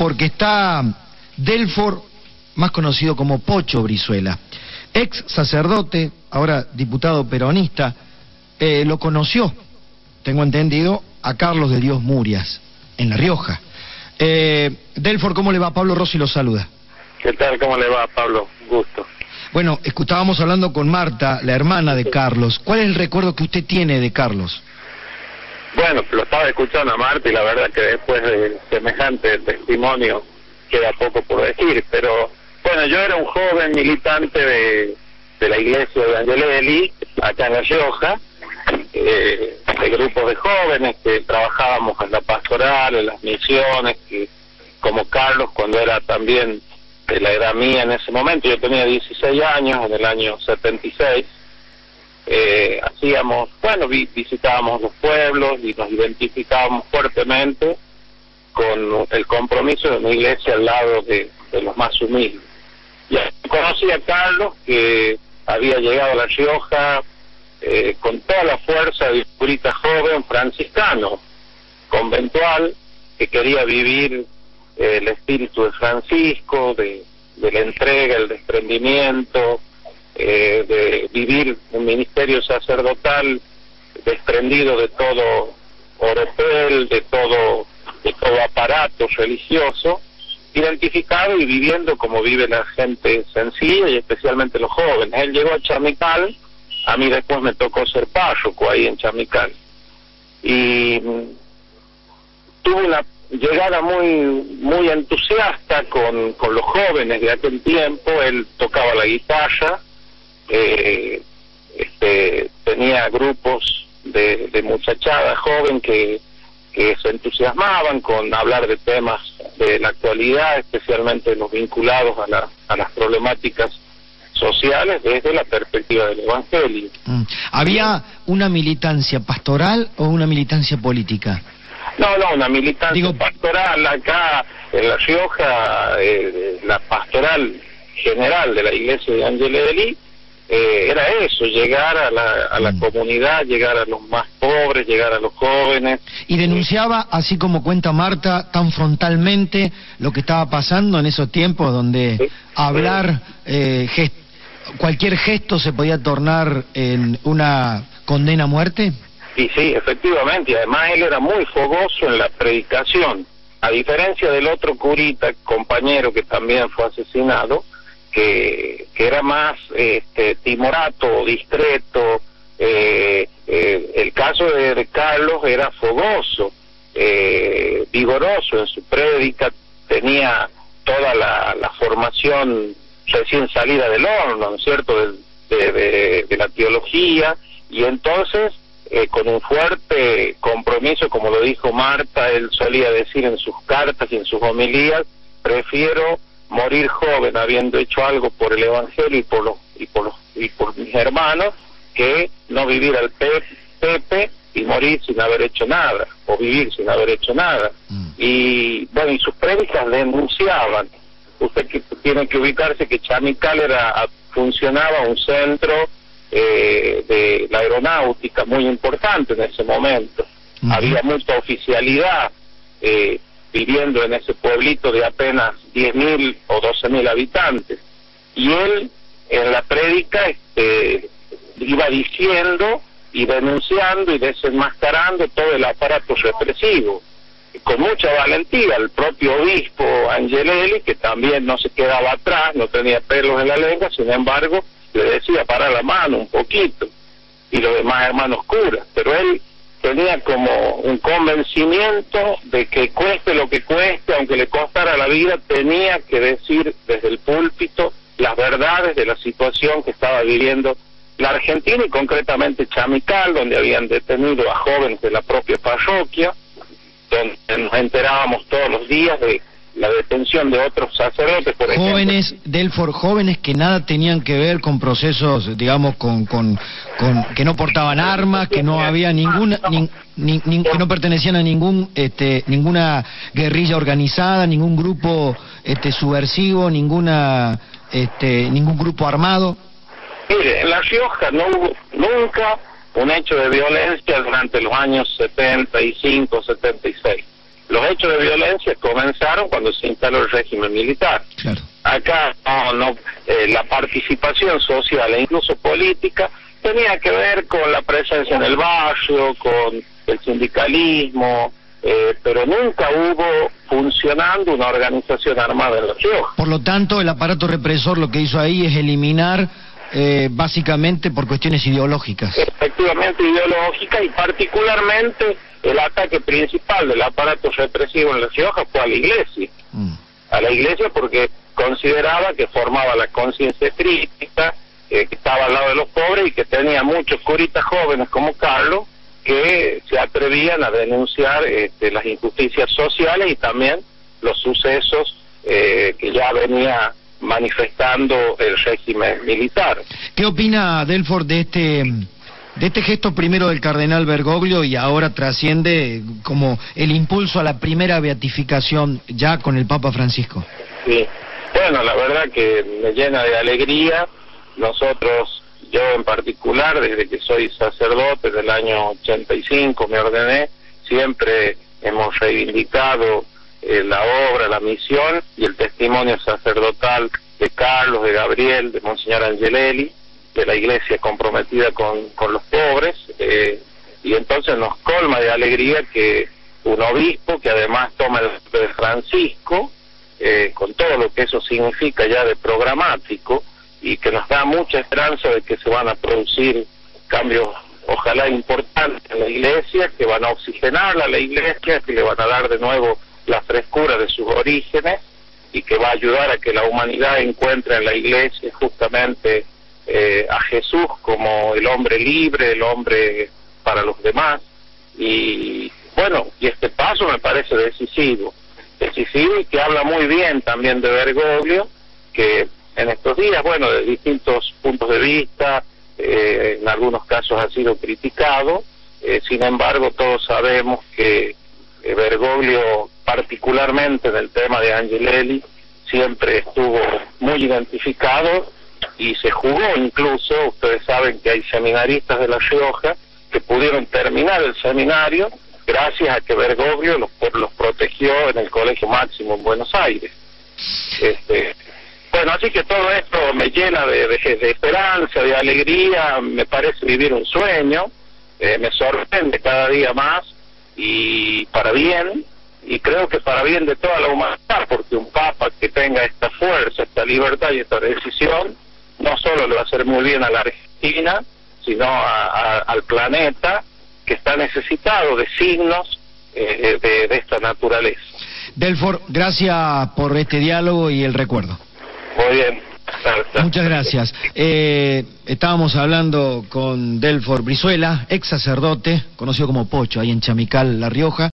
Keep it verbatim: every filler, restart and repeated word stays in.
porque está Delfor, más conocido como Pocho Brizuela, ex sacerdote, ahora diputado peronista. Eh, lo conoció, tengo entendido, a Carlos de Dios Murias, en La Rioja. Eh, Delfor, ¿cómo le va? Pablo Rossi lo saluda. ¿Qué tal? ¿Cómo le va, Pablo? Gusto. Bueno, estábamos hablando con Marta, la hermana de Carlos. ¿Cuál es el recuerdo que usted tiene de Carlos? Bueno, lo estaba escuchando a Marta y la verdad que después de semejante testimonio queda poco por decir, pero bueno, yo era un joven militante de, de la iglesia de Angelelli, acá en La Rioja, eh, de grupos de jóvenes que trabajábamos en la pastoral, en las misiones, que como Carlos cuando era también de la edad mía en ese momento, yo tenía dieciséis años, en el año setenta y seis, eh, hacíamos, bueno, vi, visitábamos los pueblos y nos identificábamos fuertemente con el compromiso de una iglesia al lado de, de los más humildes. Y conocí a Carlos, que había llegado a La Rioja eh, con toda la fuerza de un curita joven franciscano, conventual, que quería vivir eh, el espíritu de Francisco, de, de la entrega, el desprendimiento, eh, de vivir un ministerio sacerdotal desprendido de todo oropel, de todo de todo aparato religioso, identificado y viviendo como vive la gente sencilla y especialmente los jóvenes. Él llegó a Chamical, a mí después me tocó ser párroco ahí en Chamical, y tuve una llegada muy muy entusiasta con, con los jóvenes de aquel tiempo. Él tocaba la guitarra, eh, este, tenía grupos de, de muchachada joven que que se entusiasmaban con hablar de temas de la actualidad, especialmente los vinculados a, la, a las problemáticas sociales desde la perspectiva del Evangelio. Mm. ¿Había una militancia pastoral o una militancia política? No, no, una militancia Digo... pastoral. Acá en La Rioja, eh, la pastoral general de la iglesia de Angelelli, Eh, era eso, llegar a la, a la mm. comunidad, llegar a los más pobres, llegar a los jóvenes. ¿Y denunciaba, así como cuenta Marta, tan frontalmente lo que estaba pasando en esos tiempos donde sí. hablar, eh, gest cualquier gesto se podía tornar en una condena a muerte? Y sí, efectivamente, y además él era muy fogoso en la predicación, a diferencia del otro curita, compañero que también fue asesinado, Que, que era más este, timorato, discreto. eh, eh, el caso de, de Carlos era fogoso, eh, vigoroso en su prédica, tenía toda la, la formación recién salida del horno, ¿no es cierto?, de, de, de, de la teología, y entonces eh, con un fuerte compromiso, como lo dijo Marta, él solía decir en sus cartas y en sus homilías: prefiero morir joven habiendo hecho algo por el Evangelio y por los y por los y por mis hermanos, que no vivir al Pepe y morir sin haber hecho nada, o vivir sin haber hecho nada. Mm. Y bueno, y sus prédicas denunciaban. Usted que tiene que ubicarse que Chamical era funcionaba un centro eh, de la aeronáutica muy importante en ese momento. Mm. Había mucha oficialidad eh, viviendo en ese pueblito de apenas diez mil o doce mil habitantes. Y él, en la prédica, este, iba diciendo y denunciando y desenmascarando todo el aparato represivo, con mucha valentía. El propio obispo Angelelli, que también no se quedaba atrás, no tenía pelos en la lengua, sin embargo, le decía: para la mano un poquito, y los demás hermanos curas. Pero él tenía como un convencimiento de que cueste lo que cueste, aunque le costara la vida, tenía que decir desde el púlpito las verdades de la situación que estaba viviendo la Argentina, y concretamente Chamical, donde habían detenido a jóvenes de la propia parroquia, donde nos enterábamos todos los días de la detención de otros sacerdotes, por ejemplo. Jóvenes, Delfor, jóvenes que nada tenían que ver con procesos, digamos, con, con, con que no portaban armas, que no había ninguna, ni, ni, ni, que no pertenecían a ningún, este, ninguna guerrilla organizada, ningún grupo, este, subversivo, ninguna, este, ningún grupo armado. Mire, en La Rioja no hubo nunca un hecho de violencia durante los años setenta y cinco, setenta y seis. los hechos de violencia comenzaron cuando se instaló el régimen militar. Claro. Acá no, no eh, la participación social e incluso política tenía que ver con la presencia en el barrio, con el sindicalismo, eh, pero nunca hubo funcionando una organización armada en La Rioja. Por lo tanto, el aparato represor lo que hizo ahí es eliminar eh, básicamente por cuestiones ideológicas. Efectivamente ideológica, y particularmente el ataque principal del aparato represivo en La Rioja fue a la iglesia. Mm. A la iglesia porque consideraba que formaba la conciencia crítica, eh, que estaba al lado de los pobres y que tenía muchos curitas jóvenes como Carlos que se atrevían a denunciar este, las injusticias sociales y también los sucesos eh, que ya venía manifestando el régimen militar. ¿Qué opina Delford de este de este gesto primero del cardenal Bergoglio y ahora trasciende como el impulso a la primera beatificación ya con el Papa Francisco? Sí, bueno, la verdad que me llena de alegría. Nosotros, yo en particular, desde que soy sacerdote del año ochenta y cinco, me ordené, siempre hemos reivindicado eh, la obra, la misión y el testimonio sacerdotal de Carlos, de Gabriel, de Monseñor Angelelli, de la iglesia comprometida con, con los pobres, eh, y entonces nos colma de alegría que un obispo, que además toma el nombre de Francisco, eh, con todo lo que eso significa ya de programático, y que nos da mucha esperanza de que se van a producir cambios, ojalá importantes en la iglesia, que van a oxigenarla a la iglesia, que le van a dar de nuevo la frescura de sus orígenes, y que va a ayudar a que la humanidad encuentre en la iglesia justamente eh, a Jesús como el hombre libre, el hombre para los demás. Y bueno, y este paso me parece decisivo, decisivo y que habla muy bien también de Bergoglio, que en estos días, bueno, de distintos puntos de vista, eh, en algunos casos ha sido criticado, eh, sin embargo todos sabemos que eh, Bergoglio, particularmente en el tema de Angelelli, siempre estuvo muy identificado y se jugó incluso. Ustedes saben que hay seminaristas de La Rioja que pudieron terminar el seminario gracias a que Bergoglio los, los protegió en el Colegio Máximo en Buenos Aires. Este, bueno, así que todo esto me llena de, de, de esperanza, de alegría, me parece vivir un sueño, eh, me sorprende cada día más y para bien, y creo que para bien de toda la humanidad, porque un papa que tenga esta fuerza, esta libertad y esta decisión, no solo le va a hacer muy bien a la Argentina, sino a, a, al planeta, que está necesitado de signos eh, de, de esta naturaleza. Delford, gracias por este diálogo y el recuerdo. Muy bien. Gracias. Muchas gracias. Eh, estábamos hablando con Delford Brizuela, ex sacerdote, conocido como Pocho, ahí en Chamical, La Rioja.